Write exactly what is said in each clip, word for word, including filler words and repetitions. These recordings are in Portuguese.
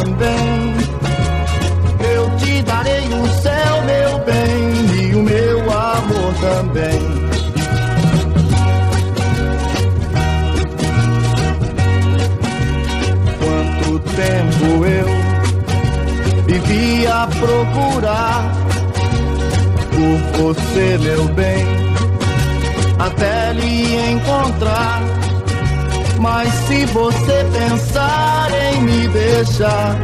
também. Eu te darei o céu, meu bem, e o meu amor também. Quanto tempo eu vivi a procurar por você, meu bem, até lhe encontrar. Mas se você pensar em me deixar,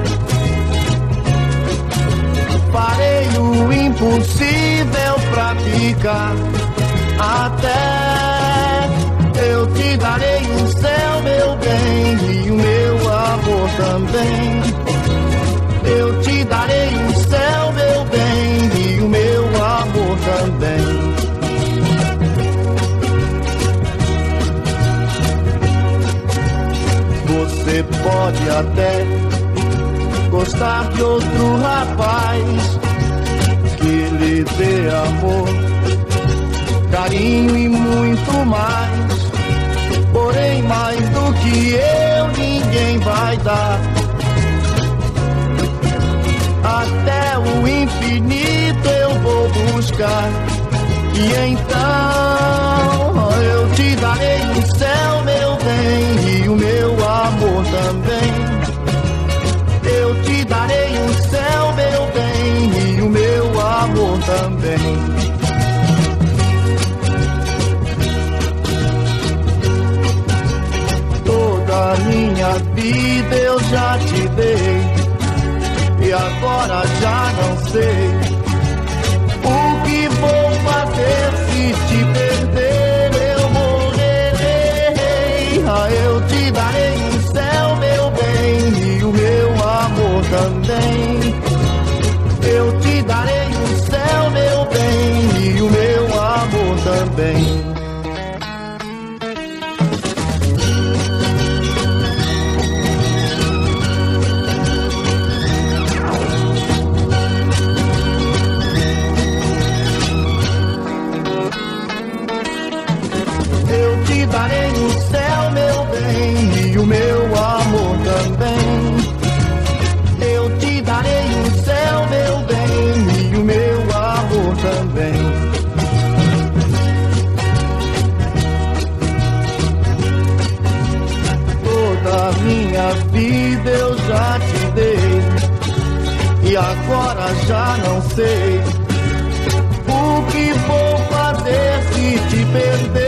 farei o impossível pra ficar. Até eu te darei o céu, meu bem, e o meu amor também. Eu te darei o céu, meu bem, e o meu amor também. Você pode até gostar de outro rapaz que lhe dê amor, carinho e muito mais. Porém, mais do que eu, ninguém vai dar. Até o infinito eu vou buscar. E então eu te darei o céu, meu bem, e o meu amor também. Eu te darei o céu, meu bem, e o meu amor também. Toda a minha vida eu já te dei, e agora já não sei o que vou fazer. Se te perder eu morrerei. Ah, eu te darei o céu, meu bem, e o meu amor também. Eu te darei o céu, meu bem, e o meu amor também. Darei o céu, meu bem, e o meu amor também. Eu te darei o céu, meu bem, e o meu amor também. Toda a minha vida eu já te dei, e agora já não sei o que vou fazer se te perder.